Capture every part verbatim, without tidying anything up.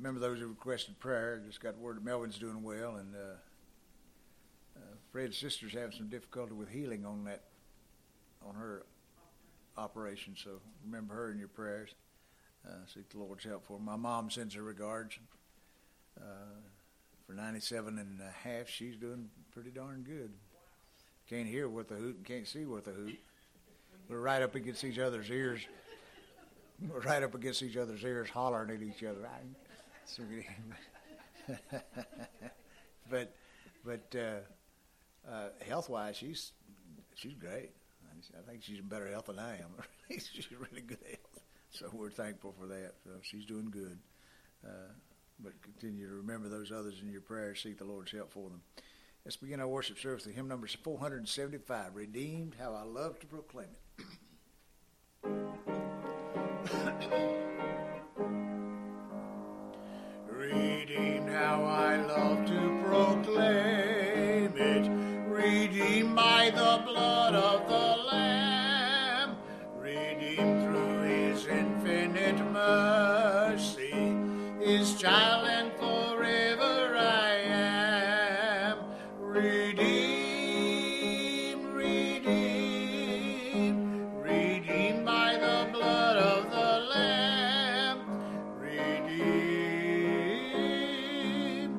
remember those who requested prayer. Just got word that Melvin's doing well, and uh, uh, Fred's sister's having some difficulty with healing on that, on her operation. So remember her in your prayers. Uh, seek the Lord's help for her. My mom sends her regards. Uh, for ninety-seven and a half, she's doing pretty darn good. Can't hear worth a hoot and can't see worth a hoot. We're right up against each other's ears. We're right up against each other's ears, hollering at each other. So we, but but uh, uh, health-wise, she's she's great. I think she's in better health than I am. She's really good health. So we're thankful for that. So she's doing good. Uh, but continue to remember those others in your prayers. Seek the Lord's help for them. Let's begin our worship service with hymn number four seventy-five, Redeemed, How I Love to Proclaim It. Redeemed, how I love to proclaim it. Redeemed by the blood of the Lamb. Redeemed through his infinite mercy. His child and forever I am. Redeemed, redeemed, redeemed by the blood of the Lamb. Redeemed,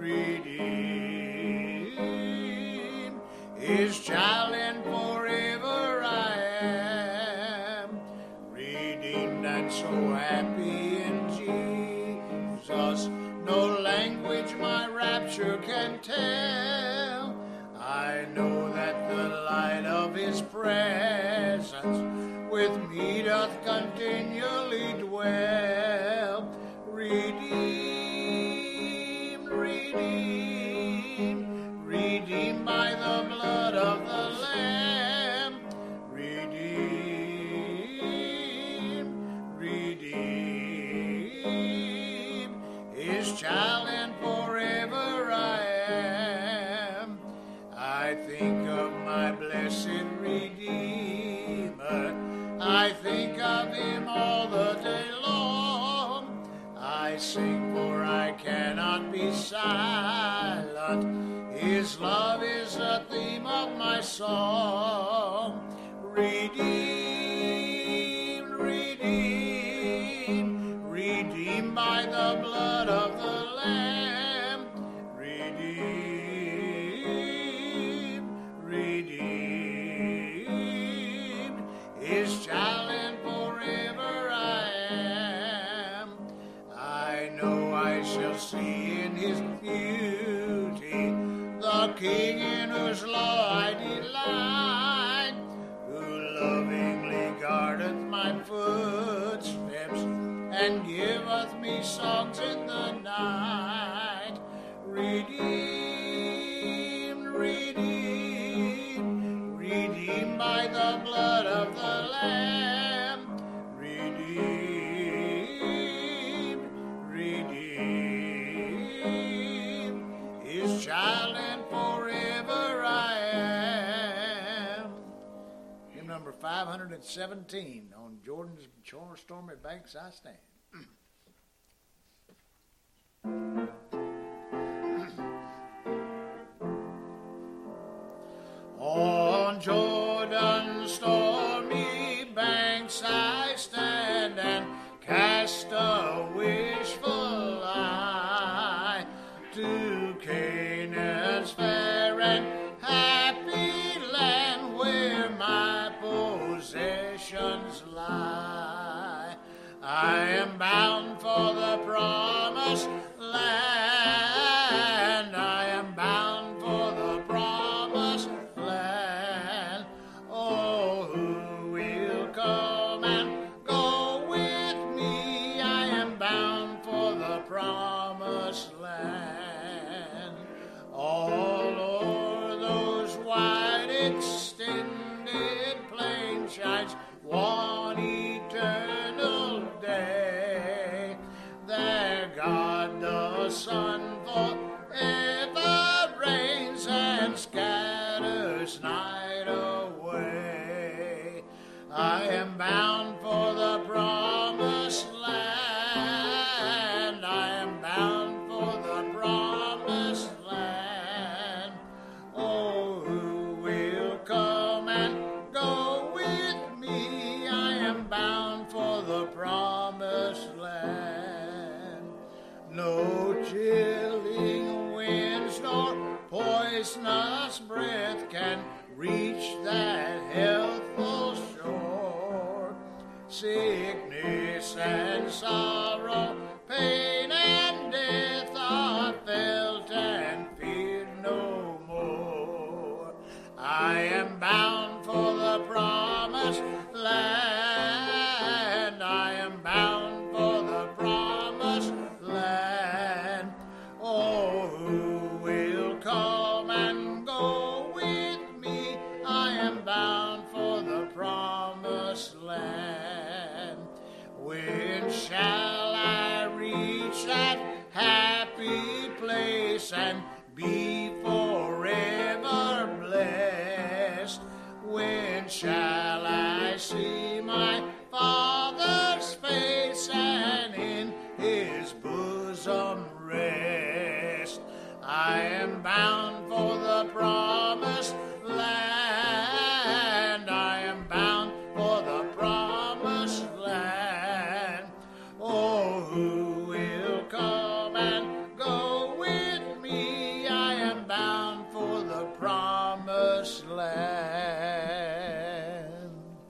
redeemed, his child and forever I am. Redeemed and so happy in Jesus, no language my rapture can tell. I know that the light of his presence with me doth continually dwell. Redeemed, redeemed, redeemed by the blood of the Lamb. Redeemed, redeemed, his child and forever I am. I think of my blessed Redeemer. I think of him all the day long. I sing, for I cannot be silent. His love is the theme of my song. Redeemed, redeemed, redeemed by the blood of the Lamb. Redeemed, redeemed, his child and forever I am. I know I shall see in his beauty the King in whose law I delight, who lovingly guardeth my footsteps and giveth me songs in the night. Redeemed, redeemed, redeemed by the blood of the Lamb. Redeemed, redeemed, his child and forever I am. Hymn number five seventeen, On Jordan's stormy banks I stand. On Jordan's stormy banks I stand and cast a wishful eye to Canaan's fair and happy land where my possessions lie. I am bound for the promised land. I am bound for the promised land. Oh, who will come and go with me? I am bound for the promised land. All o'er those wide extended plains shines one eternal day. There God the Son forever reigns and scatters night away. I am bound for the promised land. I am reach that healthful shore. Sickness and sorrow, pain and death are felt and feared no more. I am bound for the promised land. I am bound for the promised land. Oh, who will come and go with me? I am bound for the promised land. When shall I reach that happy place and be forever blessed? When shall I see my Father's face and in his bosom rest? I am bound for the promised land. I am bound for the promised land. Oh, who will come and go with me? I am bound for the promised land.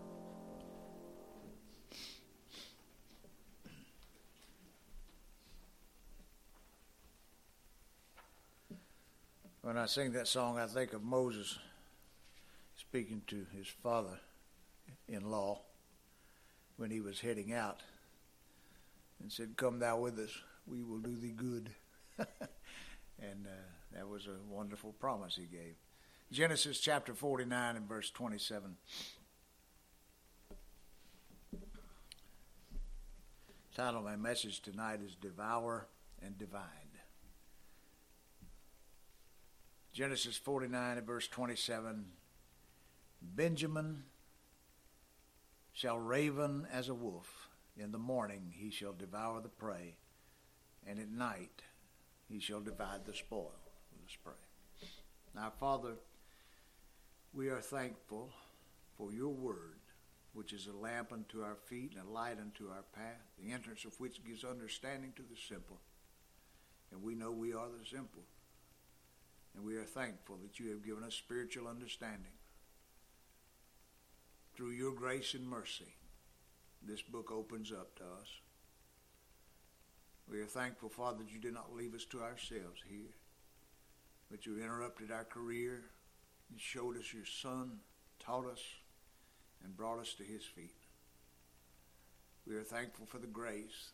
When I sing that song, I think of Moses speaking to his father-in-law when he was heading out and said, "Come thou with us, we will do thee good." And uh, that was a wonderful promise he gave. Genesis chapter forty-nine and verse twenty-seven. The title of my message tonight is Devour and Divide. Genesis forty-nine and verse twenty-seven. Benjamin shall raven as a wolf. In the morning he shall devour the prey, and at night he shall divide the spoil. Let us pray. Now, Father, we are thankful for your word, which is a lamp unto our feet and a light unto our path, the entrance of which gives understanding to the simple. And we know we are the simple. And we are thankful that you have given us spiritual understanding. Through your grace and mercy, this book opens up to us. We are thankful, Father, that you did not leave us to ourselves here, but you interrupted our career. You showed us your Son, taught us, and brought us to his feet. We are thankful for the grace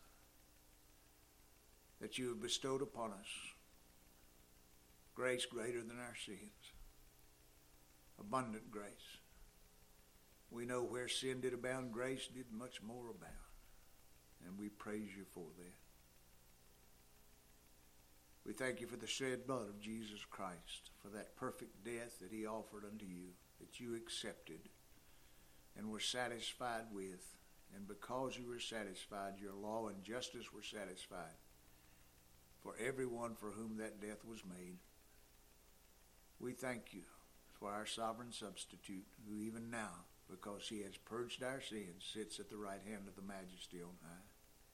that you have bestowed upon us. Grace greater than our sins. Abundant grace. We know where sin did abound, grace did much more abound. And we praise you for that. We thank you for the shed blood of Jesus Christ, for that perfect death that he offered unto you, that you accepted and were satisfied with. And because you were satisfied, your law and justice were satisfied for everyone for whom that death was made. We thank you for our sovereign substitute, who even now, because he has purged our sins, sits at the right hand of the Majesty on high.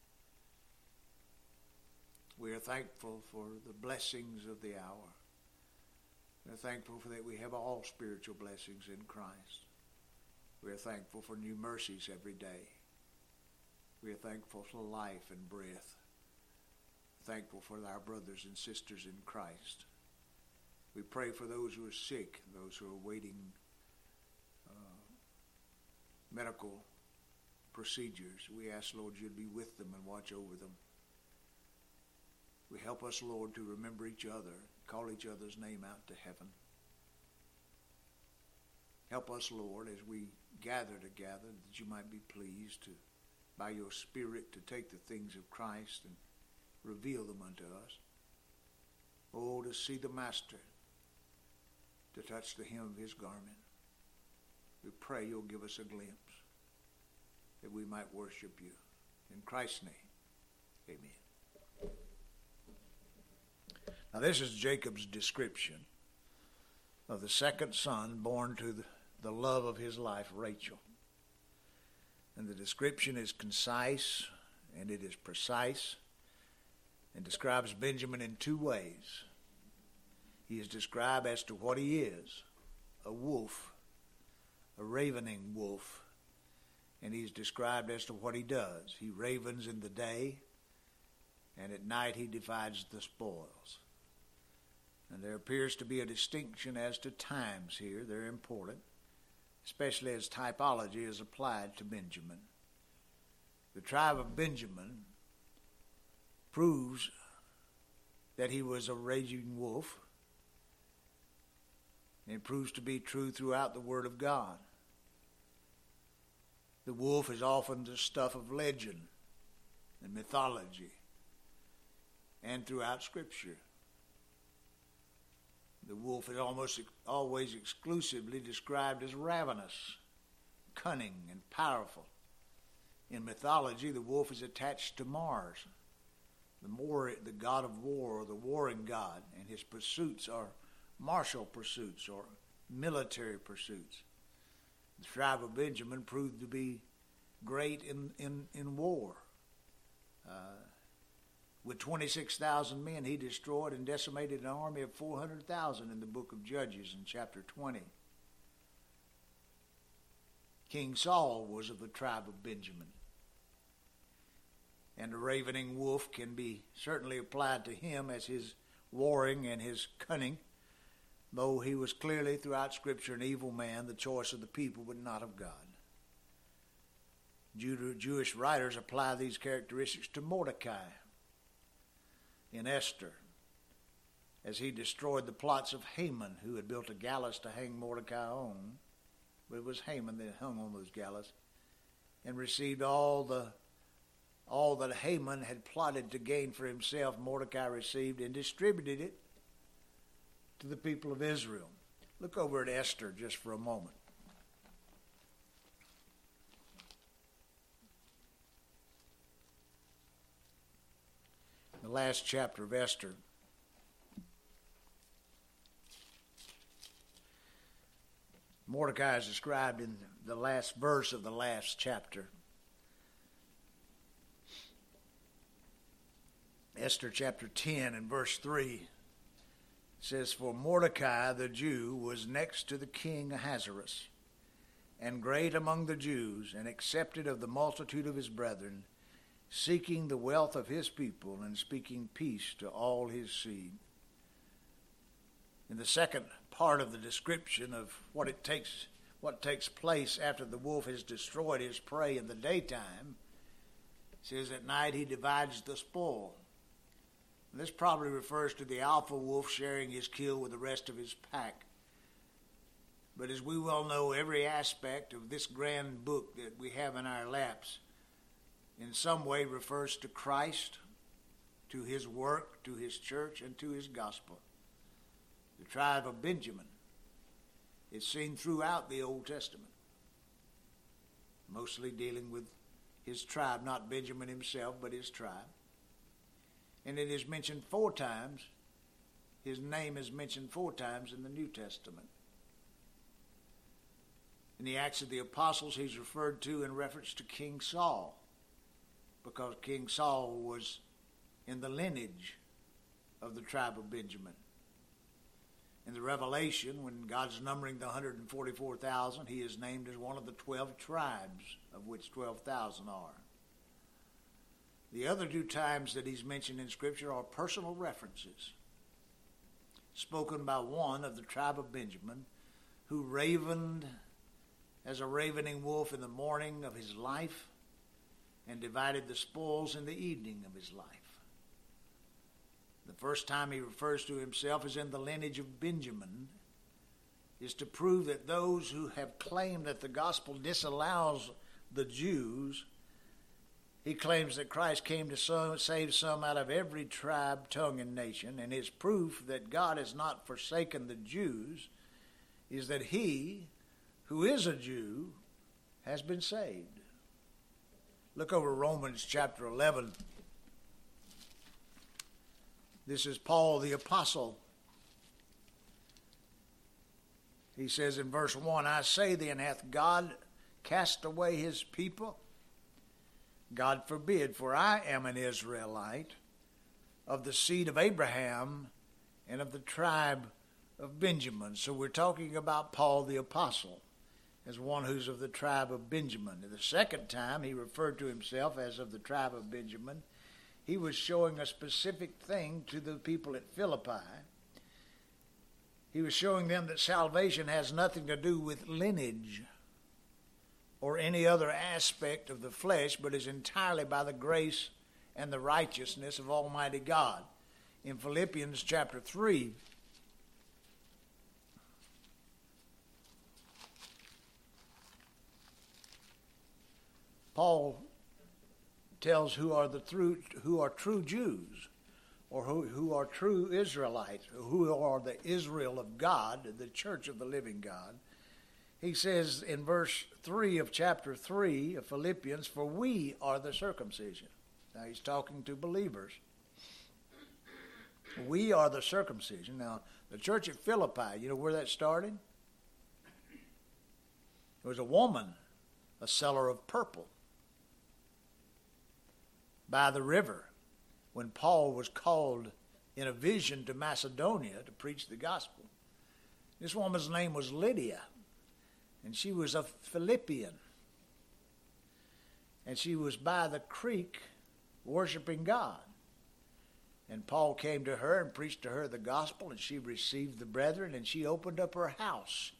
We are thankful for the blessings of the hour. We are thankful for that we have all spiritual blessings in Christ. We are thankful for new mercies every day. We are thankful for life and breath. Thankful for our brothers and sisters in Christ. We pray for those who are sick, those who are waiting uh, medical procedures. We ask, Lord, you'd be with them and watch over them. We help us, Lord, to remember each other, call each other's name out to heaven. Help us, Lord, as we gather together, that you might be pleased to, by your Spirit, to take the things of Christ and reveal them unto us. Oh, to see the Master, to touch the hem of his garment. We pray you'll give us a glimpse that we might worship you. In Christ's name, amen. Now this is Jacob's description of the second son born to the, the love of his life, Rachel. And the description is concise and it is precise and describes Benjamin in two ways. He is described as to what he is, a wolf a ravening wolf, and he's described as to what he does. He ravens in the day, and at night he divides the spoils. And there appears to be a distinction as to times here. They're important, especially as typology is applied to Benjamin. The tribe of Benjamin proves that he was a raging wolf. And it proves to be true throughout the Word of God. The wolf is often the stuff of legend and mythology, and throughout Scripture. The wolf is almost always exclusively described as ravenous, cunning, and powerful. In mythology, the wolf is attached to Mars, the, more, the god of war, or the warring god, and his pursuits are martial pursuits or military pursuits. The tribe of Benjamin proved to be great in, in, in war. Uh, with twenty-six thousand men, he destroyed and decimated an army of four hundred thousand in the book of Judges in chapter twenty. King Saul was of the tribe of Benjamin. And the ravening wolf can be certainly applied to him as his warring and his cunning, though he was clearly throughout Scripture an evil man, the choice of the people, but not of God. Jew- Jewish writers apply these characteristics to Mordecai in Esther, as he destroyed the plots of Haman, who had built a gallows to hang Mordecai on. But it was Haman that hung on those gallows, and received all the all that Haman had plotted to gain for himself. Mordecai received and distributed it to the people of Israel. Look over at Esther just for a moment. The last chapter of Esther. Mordecai is described in the last verse of the last chapter. Esther chapter ten and verse three says, "For Mordecai the Jew was next to the king Ahasuerus, and great among the Jews, and accepted of the multitude of his brethren, seeking the wealth of his people, and speaking peace to all his seed." In the second part of the description of what it takes, what takes place after the wolf has destroyed his prey in the daytime, it says at night he divides the spoil. This probably refers to the alpha wolf sharing his kill with the rest of his pack. But as we well know, every aspect of this grand book that we have in our laps in some way refers to Christ, to his work, to his church, and to his gospel. The tribe of Benjamin is seen throughout the Old Testament, mostly dealing with his tribe, not Benjamin himself, but his tribe. And it is mentioned four times. His name is mentioned four times in the New Testament. In the Acts of the Apostles, he's referred to in reference to King Saul, because King Saul was in the lineage of the tribe of Benjamin. In the Revelation, when God's numbering the one hundred forty-four thousand, he is named as one of the twelve tribes, of which twelve thousand are. The other two times that he's mentioned in Scripture are personal references, spoken by one of the tribe of Benjamin, who ravened as a ravening wolf in the morning of his life, and divided the spoils in the evening of his life. The first time he refers to himself as in the lineage of Benjamin is to prove that those who have claimed that the gospel disallows the Jews, he claims that Christ came to save some out of every tribe, tongue, and nation, and his proof that God has not forsaken the Jews is that he, who is a Jew, has been saved. Look over Romans chapter eleven. This is Paul the Apostle. He says in verse one, "I say then, hath God cast away his people? God forbid, for I am an Israelite, of the seed of Abraham, and of the tribe of Benjamin." So we're talking about Paul the Apostle. as one who's of the tribe of Benjamin. The second time he referred to himself as of the tribe of Benjamin, he was showing a specific thing to the people at Philippi. He was showing them that salvation has nothing to do with lineage or any other aspect of the flesh, but is entirely by the grace and the righteousness of Almighty God. In Philippians chapter three, Paul tells who are the true, who are true Jews, or who, who are true Israelites, who are the Israel of God, the church of the living God. He says in verse three of chapter three of Philippians, for we are the circumcision. Now he's talking to believers. We are the circumcision. Now, the church at Philippi, you know where that started? There was a woman, a seller of purple, by the river when Paul was called in a vision to Macedonia to preach the gospel. This woman's name was Lydia, and she was a Philippian. And she was by the creek worshiping God. And Paul came to her and preached to her the gospel, and she received the brethren, and she opened up her house.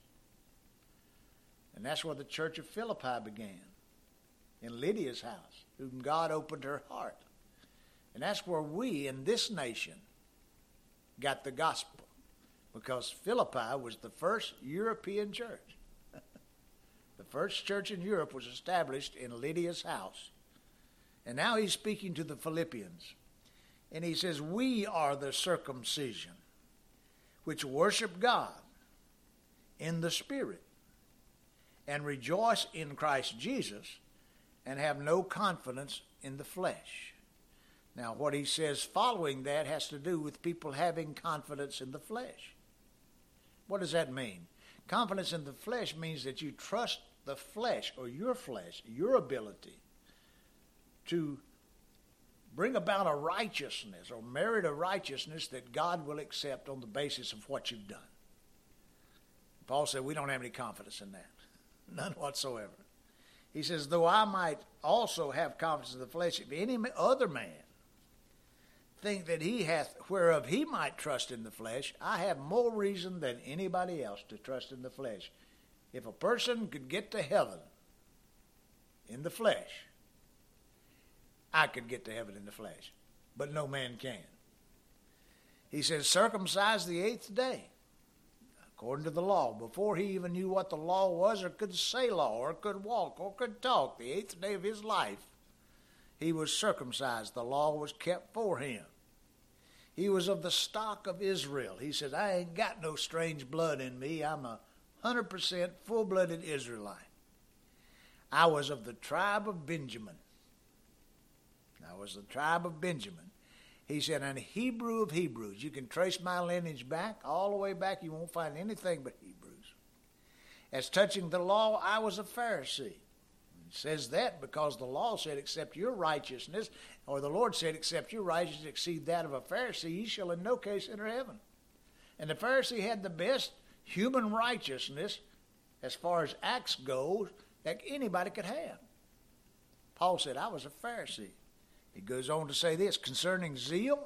And that's where the church of Philippi began, in Lydia's house, whom God opened her heart. And that's where we in this nation got the gospel, because Philippi was the first European church. The first church in Europe was established in Lydia's house. And now he's speaking to the Philippians. And he says, we are the circumcision, which worship God in the Spirit, and rejoice in Christ Jesus, and have no confidence in the flesh. Now, what he says following that has to do with people having confidence in the flesh. What does that mean? Confidence in the flesh means that you trust the flesh, or your flesh, your ability to bring about a righteousness or merit a righteousness that God will accept on the basis of what you've done. Paul said we don't have any confidence in that. None whatsoever. He says, though I might also have confidence in the flesh, if any other man think that he hath whereof he might trust in the flesh, I have more reason than anybody else to trust in the flesh. If a person could get to heaven in the flesh, I could get to heaven in the flesh, but no man can. He says, circumcised the eighth day, according to the law, before he even knew what the law was, or could say law, or could walk, or could talk, the eighth day of his life, he was circumcised. The law was kept for him. He was of the stock of Israel. He said, I ain't got no strange blood in me. I'm a one hundred percent full-blooded Israelite. I was of the tribe of Benjamin. I was the tribe of Benjamin. He said, an Hebrew of Hebrews. You can trace my lineage back, all the way back. You won't find anything but Hebrews. As touching the law, I was a Pharisee. It says that because the law said, except your righteousness, or the Lord said, except your righteousness exceed that of a Pharisee, ye shall in no case enter heaven. And the Pharisee had the best human righteousness, as far as acts go, that anybody could have. Paul said, I was a Pharisee. He goes on to say this, concerning zeal,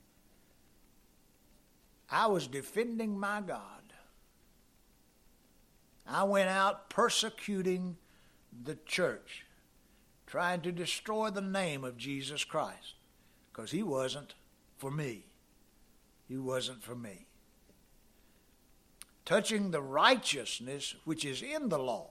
I was defending my God. I went out persecuting the church, trying to destroy the name of Jesus Christ, because he wasn't for me. He wasn't for me. Touching the righteousness which is in the law,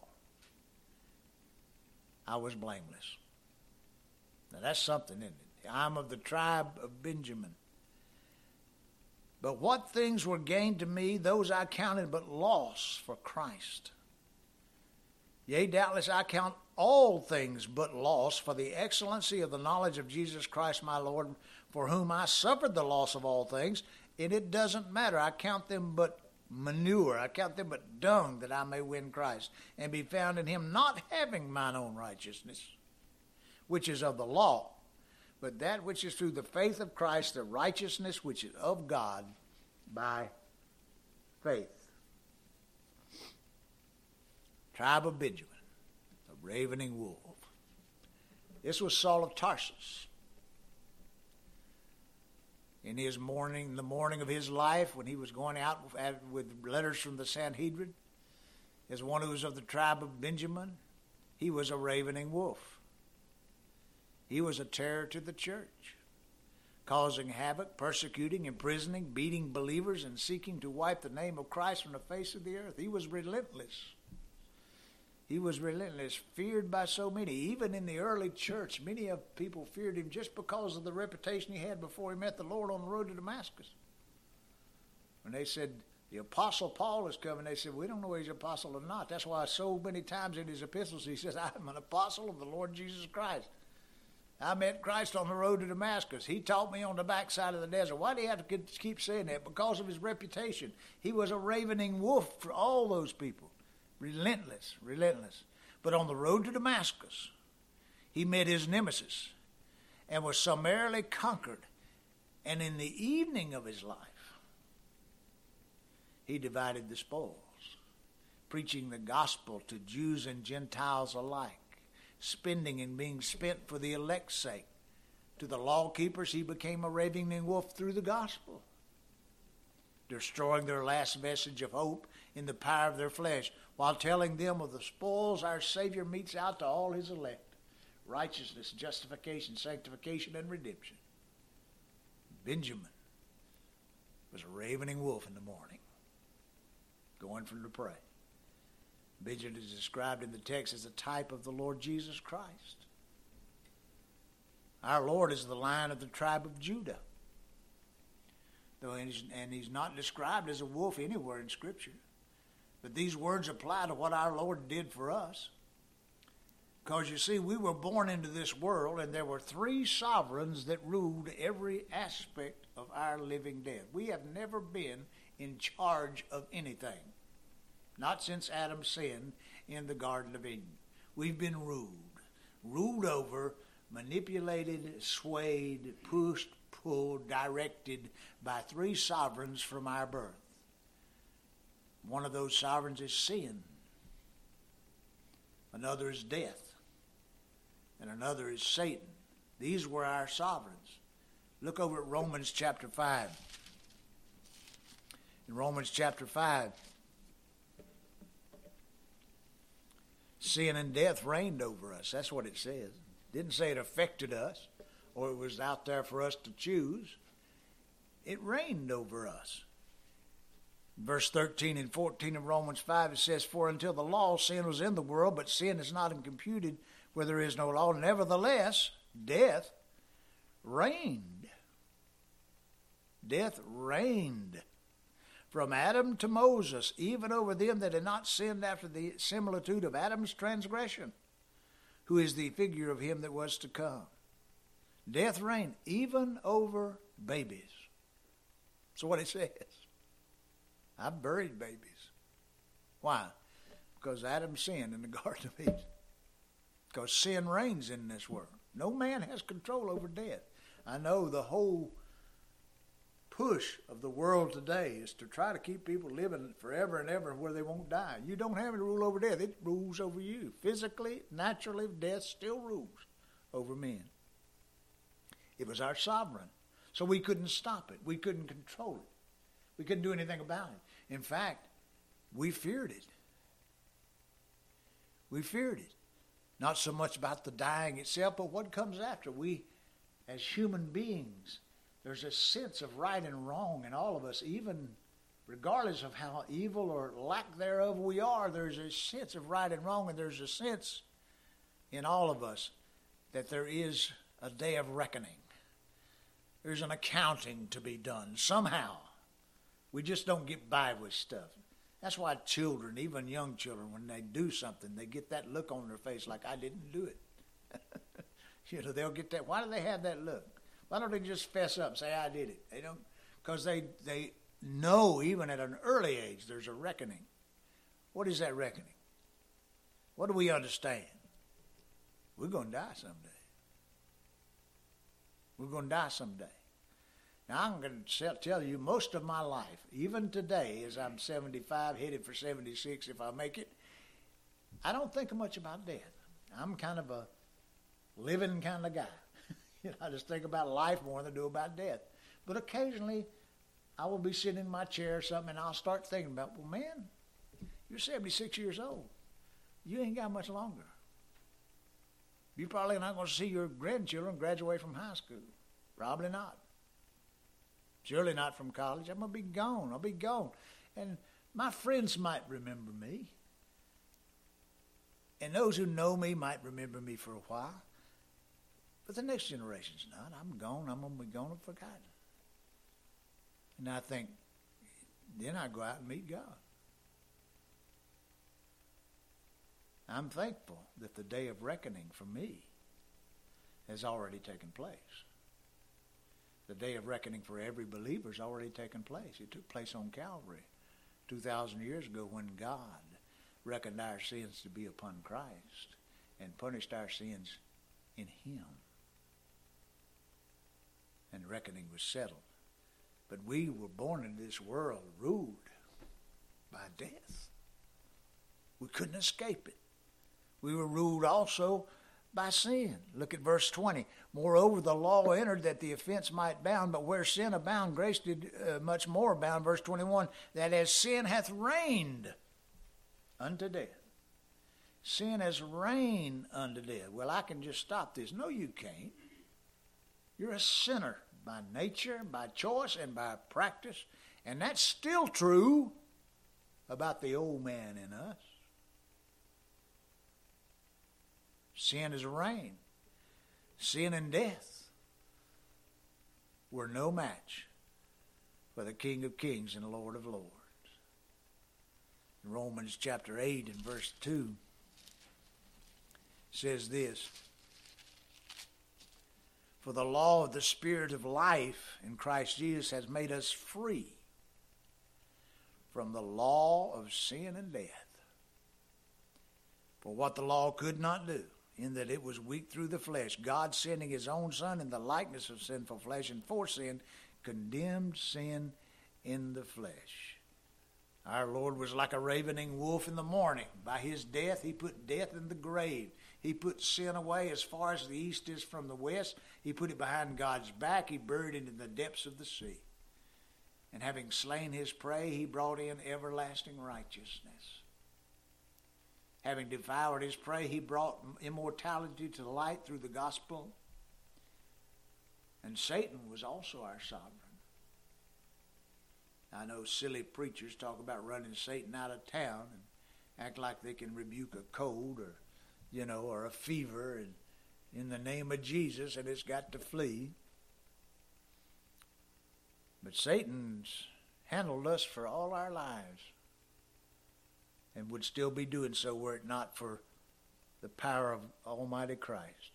I was blameless. Now that's something, isn't it? I'm of the tribe of Benjamin. But what things were gained to me, those I counted but loss for Christ. Yea, doubtless I count all things but loss for the excellency of the knowledge of Jesus Christ my Lord, for whom I suffered the loss of all things, and it doesn't matter. I count them but manure. I count them but dung, that I may win Christ, and be found in him, not having mine own righteousness, which is of the law, but that which is through the faith of Christ, the righteousness which is of God by faith. Tribe of Benjamin, a ravening wolf. This was Saul of Tarsus. In his morning, the morning of his life, when he was going out with letters from the Sanhedrin, as one who was of the tribe of Benjamin, he was a ravening wolf. He was a terror to the church, causing havoc, persecuting, imprisoning, beating believers, and seeking to wipe the name of Christ from the face of the earth. He was relentless. He was relentless, feared by so many. Even in the early church, many of people feared him just because of the reputation he had before he met the Lord on the road to Damascus. When they said, the Apostle Paul is coming, they said, we don't know whether he's an apostle or not. That's why so many times in his epistles he says, I'm an apostle of the Lord Jesus Christ. I met Christ on the road to Damascus. He taught me on the backside of the desert. Why do you have to keep saying that? Because of his reputation. He was a ravening wolf for all those people. Relentless, relentless. But on the road to Damascus, he met his nemesis and was summarily conquered. And in the evening of his life, he divided the spoils, preaching the gospel to Jews and Gentiles alike, spending and being spent for the elect's sake. To the law keepers, he became a ravening wolf through the gospel, destroying their last vestige of hope in the power of their flesh, while telling them of the spoils our Savior metes out to all his elect: righteousness, justification, sanctification, and redemption. Benjamin was a ravening wolf in the morning, going from to pray. Benjamin is described in the text as a type of the Lord Jesus Christ. Our Lord is the Lion of the tribe of Judah. Though he's, and he's not described as a wolf anywhere in Scripture. But these words apply to what our Lord did for us. Because you see, we were born into this world, and there were three sovereigns that ruled every aspect of our living death. We have never been in charge of anything. Not since Adam sinned in the Garden of Eden. We've been ruled. Ruled over, manipulated, swayed, pushed, pulled, directed by three sovereigns from our birth. One of those sovereigns is sin. Another is death. And another is Satan. These were our sovereigns. Look over at Romans chapter five. In Romans chapter five, sin and death reigned over us. That's what it says. It didn't say it affected us or it was out there for us to choose. It reigned over us. Verse thirteen and fourteen of Romans five, it says, for until the law, sin was in the world, but sin is not imputed where there is no law. Nevertheless, death reigned. Death reigned from Adam to Moses, even over them that had not sinned after the similitude of Adam's transgression, who is the figure of him that was to come. Death reigned even over babies. So what it says. I've buried babies. Why? Because Adam sinned in the Garden of Eden. Because sin reigns in this world. No man has control over death. I know the whole push of the world today is to try to keep people living forever and ever where they won't die. You don't have any rule over death. It rules over you. Physically, naturally, death still rules over men. It was our sovereign. So we couldn't stop it. We couldn't control it. We couldn't do anything about it. In fact, we feared it. We feared it. Not so much about the dying itself, but what comes after. We, as human beings, there's a sense of right and wrong in all of us, even regardless of how evil or lack thereof we are, there's a sense of right and wrong, and there's a sense in all of us that there is a day of reckoning. There's an accounting to be done somehow. We just don't get by with stuff. That's why children, even young children, when they do something, they get that look on their face like, I didn't do it. You know, they'll get that. Why do they have that look? Why don't they just fess up and say, I did it? They don't, because they, they know even at an early age there's a reckoning. What is that reckoning? What do we understand? We're going to die someday. We're going to die someday. Now, I'm going to tell you, most of my life, even today, as I'm seventy-five, headed for seventy-six if I make it, I don't think much about death. I'm kind of a living kind of guy. You know, I just think about life more than I do about death. But occasionally, I will be sitting in my chair or something, and I'll start thinking about, well, man, you're seventy-six years old. You ain't got much longer. You're probably not going to see your grandchildren graduate from high school. Probably not. Surely not from college. I'm going to be gone. I'll be gone. And my friends might remember me. And those who know me might remember me for a while. But the next generation's not. I'm gone. I'm going to be gone and forgotten. And I think, then I go out and meet God. I'm thankful that the day of reckoning for me has already taken place. The day of reckoning for every believer has already taken place. It took place on Calvary two thousand years ago when God reckoned our sins to be upon Christ and punished our sins in Him. And reckoning was settled. But we were born into this world ruled by death. We couldn't escape it. We were ruled also by sin. Look at verse twenty. Moreover, the law entered that the offense might abound, but where sin abound, grace did uh, much more abound. Verse twenty-one, that as sin hath reigned unto death. Sin has reigned unto death. Well, I can just stop this. No, you can't. You're a sinner by nature, by choice, and by practice. And that's still true about the old man in us. Sin has reigned. Sin and death were no match for the King of Kings and Lord of Lords. In Romans chapter eight and verse two says this, for the law of the Spirit of life in Christ Jesus has made us free from the law of sin and death. For what the law could not do, in that it was weak through the flesh, God sending His own Son in the likeness of sinful flesh, and for sin, condemned sin in the flesh. Our Lord was like a ravening wolf in the morning. By His death, He put death in the grave. He put sin away as far as the east is from the west. He put it behind God's back. He buried it in the depths of the sea. And having slain His prey, He brought in everlasting righteousness. Having devoured His prey, He brought immortality to light through the gospel. And Satan was also our sovereign. I know silly preachers talk about running Satan out of town and act like they can rebuke a cold or, you know, or a fever and in the name of Jesus, and it's got to flee. But Satan's handled us for all our lives and would still be doing so were it not for the power of Almighty Christ.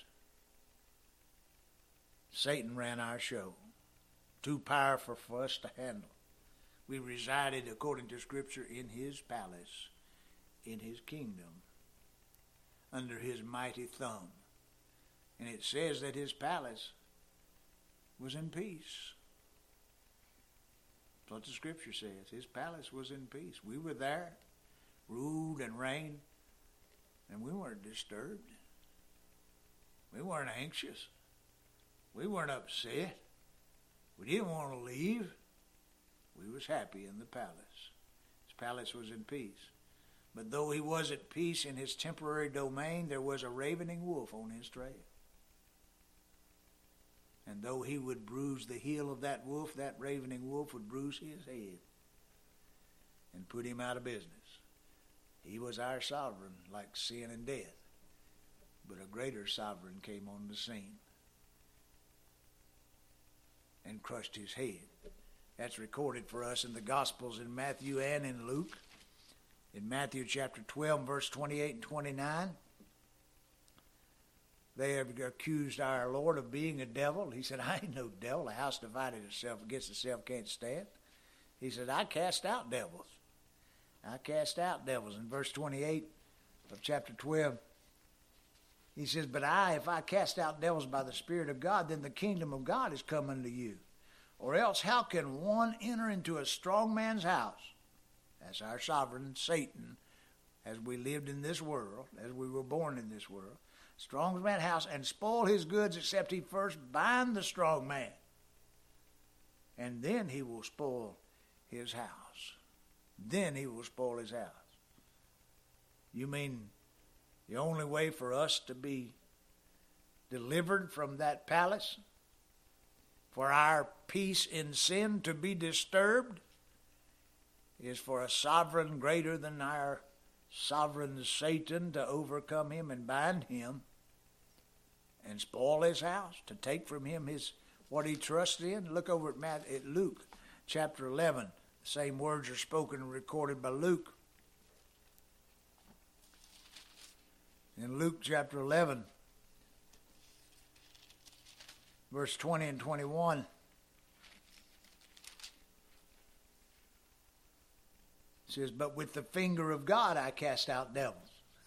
Satan ran our show, too powerful for us to handle. We resided, according to Scripture, in His palace, in His kingdom, under His mighty thumb. And it says that His palace was in peace. That's what the Scripture says. His palace was in peace. We were there, ruled and reigned, and we weren't disturbed. We weren't anxious. We weren't upset. We didn't want to leave. We was happy in the palace. His palace was in peace. But though He was at peace in His temporary domain, there was a ravening wolf on His trail. And though He would bruise the heel of that wolf, that ravening wolf would bruise his head and put him out of business. He was our sovereign, like sin and death. But a greater sovereign came on the scene and crushed his head. That's recorded for us in the Gospels in Matthew and in Luke. In Matthew chapter twelve, verse twenty-eight and twenty-nine, they have accused our Lord of being a devil. He said, I ain't no devil. A house divided itself against itself can't stand. He said, I cast out devils. I cast out devils. In verse twenty-eight of chapter twelve, he says, but I, if I cast out devils by the Spirit of God, then the kingdom of God is come unto you. Or else how can one enter into a strong man's house? That's our sovereign, Satan, as we lived in this world, as we were born in this world, strong man's house, and spoil his goods, except he first bind the strong man. And then he will spoil his house. Then he will spoil his house. You mean the only way for us to be delivered from that palace, for our peace in sin to be disturbed, is for a sovereign greater than our sovereign Satan to overcome him and bind him and spoil his house, to take from him his what he trusts in. Look over at, Matt, at Luke chapter eleven. The same words are spoken and recorded by Luke. In Luke chapter eleven, verse twenty and twenty-one, it says, "But with the finger of God I cast out devils."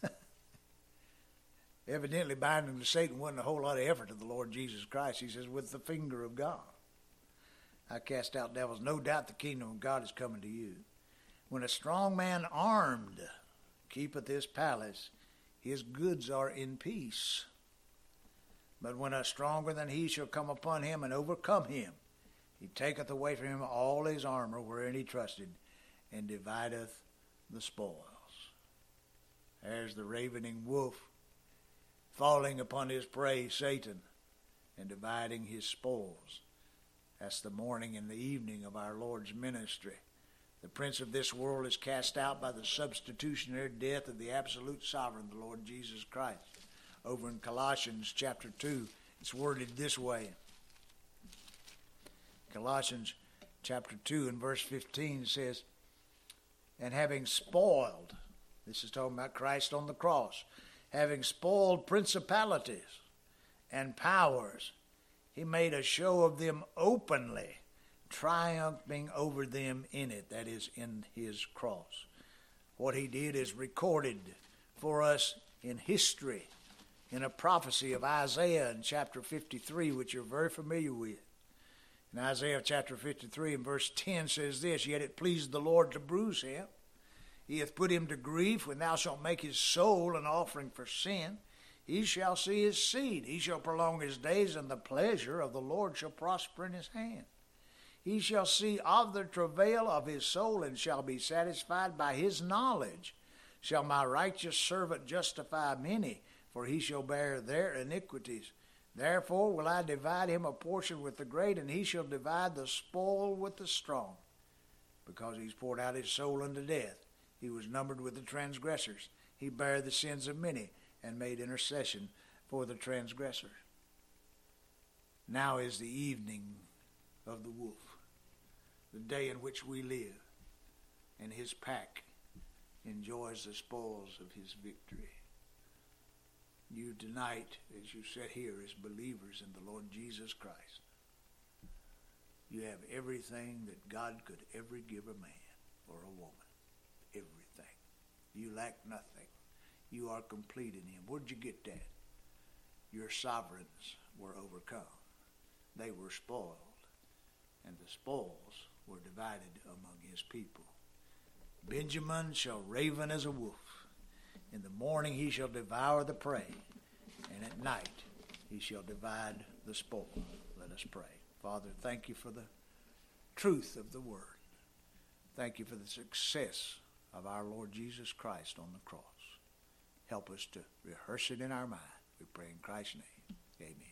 Evidently, binding to Satan wasn't a whole lot of effort of the Lord Jesus Christ. He says, "With the finger of God I cast out devils." No doubt the kingdom of God is coming to you. "When a strong man armed keepeth his palace, his goods are in peace. But when a stronger than he shall come upon him and overcome him, he taketh away from him all his armor wherein he trusted, and divideth the spoils." There's the ravening wolf falling upon his prey, Satan, and dividing his spoils. That's the morning and the evening of our Lord's ministry. The prince of this world is cast out by the substitutionary death of the absolute sovereign, the Lord Jesus Christ. Over in Colossians chapter two, it's worded this way. Colossians chapter two and verse fifteen says, "And having spoiled," this is talking about Christ on the cross, "having spoiled principalities and powers, he made a show of them openly, triumphing over them in it," that is, in his cross. What he did is recorded for us in history, in a prophecy of Isaiah in chapter fifty-three, which you're very familiar with. In Isaiah chapter fifty-three and verse ten says this, "Yet it pleased the Lord to bruise him. He hath put him to grief. When thou shalt make his soul an offering for sin, he shall see his seed. He shall prolong his days, and the pleasure of the Lord shall prosper in his hand. He shall see of the travail of his soul, and shall be satisfied. By his knowledge shall my righteous servant justify many, for he shall bear their iniquities. Therefore will I divide him a portion with the great, and he shall divide the spoil with the strong. Because he's poured out his soul unto death, he was numbered with the transgressors. He bare the sins of many, and made intercession for the transgressors." Now is the evening of the wolf, the day in which we live, and his pack enjoys the spoils of his victory. You tonight, as you sit here as believers in the Lord Jesus Christ, you have everything that God could ever give a man or a woman. Everything. You lack nothing. You are complete in him. Where'd you get that? Your sovereigns were overcome. They were spoiled, and the spoils were divided among his people. "Benjamin shall raven as a wolf. In the morning he shall devour the prey, and at night he shall divide the spoil." Let us pray. Father, thank you for the truth of the word. Thank you for the success of our Lord Jesus Christ on the cross. Help us to rehearse it in our mind. We pray in Christ's name. Amen.